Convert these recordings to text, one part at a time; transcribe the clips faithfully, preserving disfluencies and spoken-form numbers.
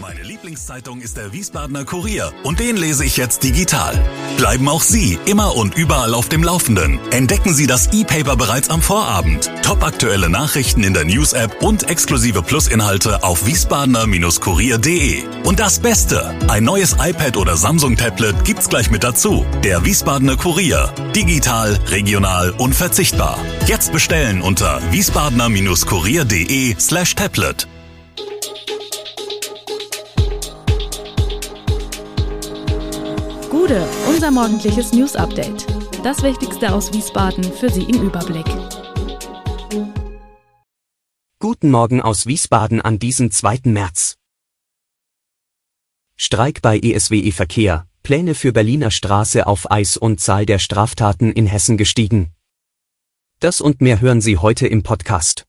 Meine Lieblingszeitung ist der Wiesbadener Kurier und den lese ich jetzt digital. Bleiben auch Sie immer und überall auf dem Laufenden. Entdecken Sie das E-Paper bereits am Vorabend. Topaktuelle Nachrichten in der News-App und exklusive Plus-Inhalte auf wiesbadener Kurier punkt de. Und das Beste, ein neues iPad oder Samsung-Tablet gibt's gleich mit dazu. Der Wiesbadener Kurier. Digital, regional, unverzichtbar. Jetzt bestellen unter wiesbadener Kurier punkt de slash tablet. Gude, unser morgendliches News-Update. Das Wichtigste aus Wiesbaden für Sie im Überblick. Guten Morgen aus Wiesbaden an diesem zweiten März. Streik bei E S W E Verkehr, Pläne für Berliner Straße auf Eis und Zahl der Straftaten in Hessen gestiegen. Das und mehr hören Sie heute im Podcast.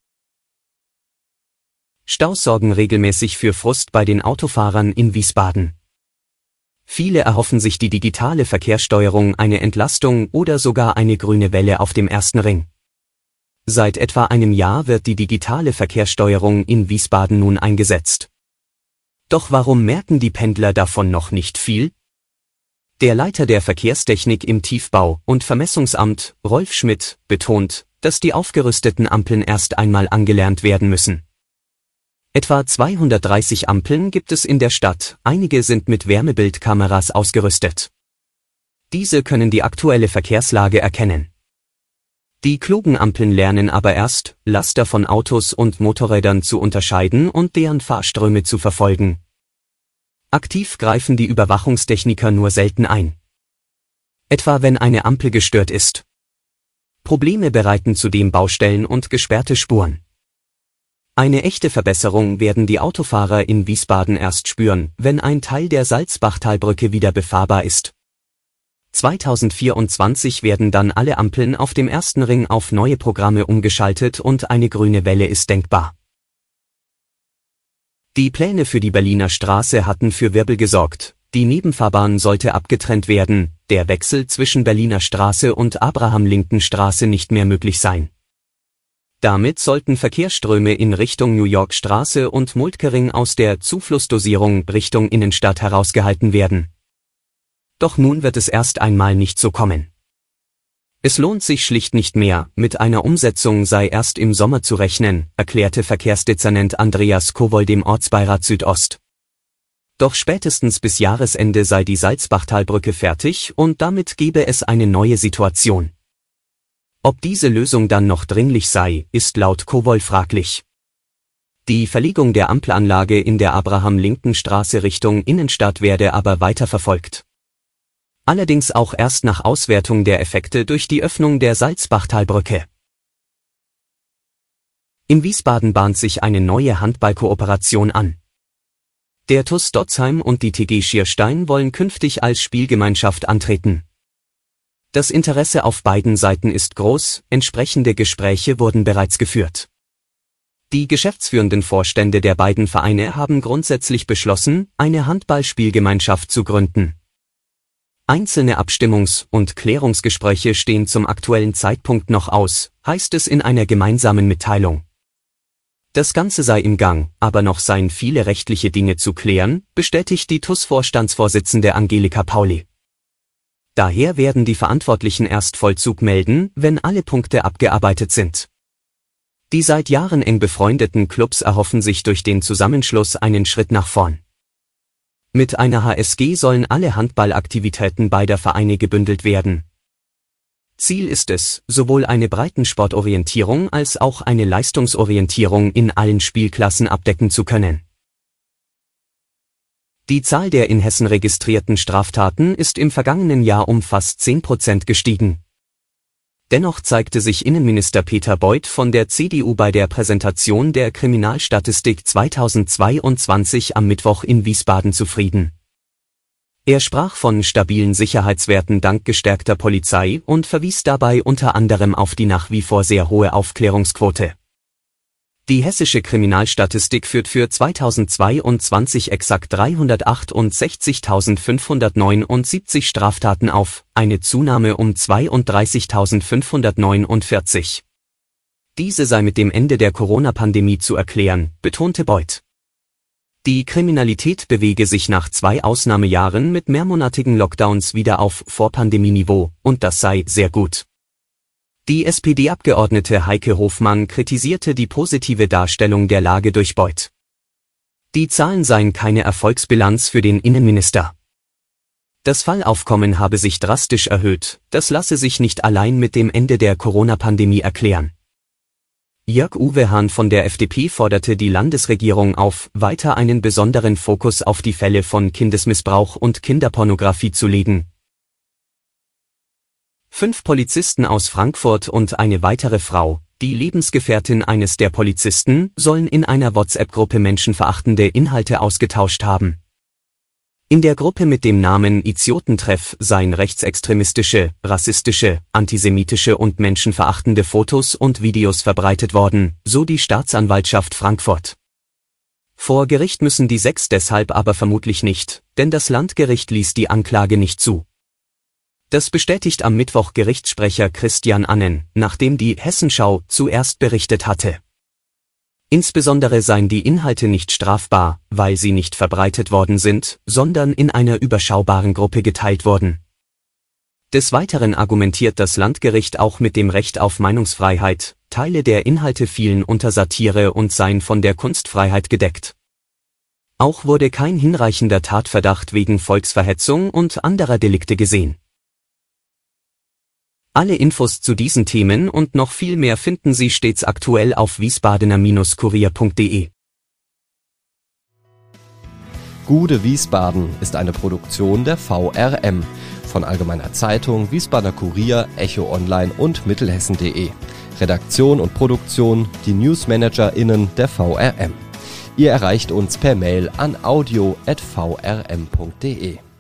Staus sorgen regelmäßig für Frust bei den Autofahrern in Wiesbaden. Viele erhoffen sich die digitale Verkehrssteuerung eine Entlastung oder sogar eine grüne Welle auf dem ersten Ring. Seit etwa einem Jahr wird die digitale Verkehrssteuerung in Wiesbaden nun eingesetzt. Doch warum merken die Pendler davon noch nicht viel? Der Leiter der Verkehrstechnik im Tiefbau- und Vermessungsamt, Rolf Schmidt, betont, dass die aufgerüsteten Ampeln erst einmal angelernt werden müssen. Etwa zweihundertdreißig Ampeln gibt es in der Stadt, einige sind mit Wärmebildkameras ausgerüstet. Diese können die aktuelle Verkehrslage erkennen. Die klugen Ampeln lernen aber erst, Laster von Autos und Motorrädern zu unterscheiden und deren Fahrströme zu verfolgen. Aktiv greifen die Überwachungstechniker nur selten ein. Etwa wenn eine Ampel gestört ist. Probleme bereiten zudem Baustellen und gesperrte Spuren. Eine echte Verbesserung werden die Autofahrer in Wiesbaden erst spüren, wenn ein Teil der Salzbachtalbrücke wieder befahrbar ist. zweitausendvierundzwanzig werden dann alle Ampeln auf dem ersten Ring auf neue Programme umgeschaltet und eine grüne Welle ist denkbar. Die Pläne für die Berliner Straße hatten für Wirbel gesorgt. Die Nebenfahrbahn sollte abgetrennt werden, der Wechsel zwischen Berliner Straße und Abraham-Lincoln-Straße nicht mehr möglich sein. Damit sollten Verkehrsströme in Richtung New York Straße und Multkering aus der Zuflussdosierung Richtung Innenstadt herausgehalten werden. Doch nun wird es erst einmal nicht so kommen. Es lohnt sich schlicht nicht mehr, mit einer Umsetzung sei erst im Sommer zu rechnen, erklärte Verkehrsdezernent Andreas Kowol dem Ortsbeirat Südost. Doch spätestens bis Jahresende sei die Salzbachtalbrücke fertig und damit gebe es eine neue Situation. Ob diese Lösung dann noch dringlich sei, ist laut Kowol fraglich. Die Verlegung der Ampelanlage in der Abraham-Lincoln-Straße Richtung Innenstadt werde aber weiter verfolgt. Allerdings auch erst nach Auswertung der Effekte durch die Öffnung der Salzbachtalbrücke. In Wiesbaden bahnt sich eine neue Handballkooperation an. Der T U S Dotzheim und die T G Schierstein wollen künftig als Spielgemeinschaft antreten. Das Interesse auf beiden Seiten ist groß, entsprechende Gespräche wurden bereits geführt. Die geschäftsführenden Vorstände der beiden Vereine haben grundsätzlich beschlossen, eine Handballspielgemeinschaft zu gründen. Einzelne Abstimmungs- und Klärungsgespräche stehen zum aktuellen Zeitpunkt noch aus, heißt es in einer gemeinsamen Mitteilung. Das Ganze sei im Gang, aber noch seien viele rechtliche Dinge zu klären, bestätigt die T U S-Vorstandsvorsitzende Angelika Pauli. Daher werden die Verantwortlichen erst Vollzug melden, wenn alle Punkte abgearbeitet sind. Die seit Jahren eng befreundeten Clubs erhoffen sich durch den Zusammenschluss einen Schritt nach vorn. Mit einer H S G sollen alle Handballaktivitäten beider Vereine gebündelt werden. Ziel ist es, sowohl eine Breitensportorientierung als auch eine Leistungsorientierung in allen Spielklassen abdecken zu können. Die Zahl der in Hessen registrierten Straftaten ist im vergangenen Jahr um fast zehn Prozent gestiegen. Dennoch zeigte sich Innenminister Peter Beuth von der C D U bei der Präsentation der Kriminalstatistik zweitausendzweiundzwanzig am Mittwoch in Wiesbaden zufrieden. Er sprach von stabilen Sicherheitswerten dank gestärkter Polizei und verwies dabei unter anderem auf die nach wie vor sehr hohe Aufklärungsquote. Die hessische Kriminalstatistik führt für zweitausendzweiundzwanzig exakt dreihundertachtundsechzigtausendfünfhundertneunundsiebzig Straftaten auf, eine Zunahme um zweiunddreißigtausendfünfhundertneunundvierzig. Diese sei mit dem Ende der Corona-Pandemie zu erklären, betonte Beuth. Die Kriminalität bewege sich nach zwei Ausnahmejahren mit mehrmonatigen Lockdowns wieder auf Vorpandemieniveau, und das sei sehr gut. Die S P D-Abgeordnete Heike Hofmann kritisierte die positive Darstellung der Lage durch Beuth. Die Zahlen seien keine Erfolgsbilanz für den Innenminister. Das Fallaufkommen habe sich drastisch erhöht, das lasse sich nicht allein mit dem Ende der Corona-Pandemie erklären. Jörg-Uwe Hahn von der F D P forderte die Landesregierung auf, weiter einen besonderen Fokus auf die Fälle von Kindesmissbrauch und Kinderpornografie zu legen. Fünf Polizisten aus Frankfurt und eine weitere Frau, die Lebensgefährtin eines der Polizisten, sollen in einer WhatsApp-Gruppe menschenverachtende Inhalte ausgetauscht haben. In der Gruppe mit dem Namen Idiotentreff seien rechtsextremistische, rassistische, antisemitische und menschenverachtende Fotos und Videos verbreitet worden, so die Staatsanwaltschaft Frankfurt. Vor Gericht müssen die sechs deshalb aber vermutlich nicht, denn das Landgericht ließ die Anklage nicht zu. Das bestätigt am Mittwoch Gerichtssprecher Christian Annen, nachdem die Hessenschau zuerst berichtet hatte. Insbesondere seien die Inhalte nicht strafbar, weil sie nicht verbreitet worden sind, sondern in einer überschaubaren Gruppe geteilt wurden. Des Weiteren argumentiert das Landgericht auch mit dem Recht auf Meinungsfreiheit, Teile der Inhalte fielen unter Satire und seien von der Kunstfreiheit gedeckt. Auch wurde kein hinreichender Tatverdacht wegen Volksverhetzung und anderer Delikte gesehen. Alle Infos zu diesen Themen und noch viel mehr finden Sie stets aktuell auf wiesbadener Kurier punkt de. Gude Wiesbaden ist eine Produktion der V R M von Allgemeiner Zeitung, Wiesbadener Kurier, Echo Online und Mittelhessen punkt de. Redaktion und Produktion die NewsmanagerInnen der V R M. Ihr erreicht uns per Mail an audio at v r m punkt de.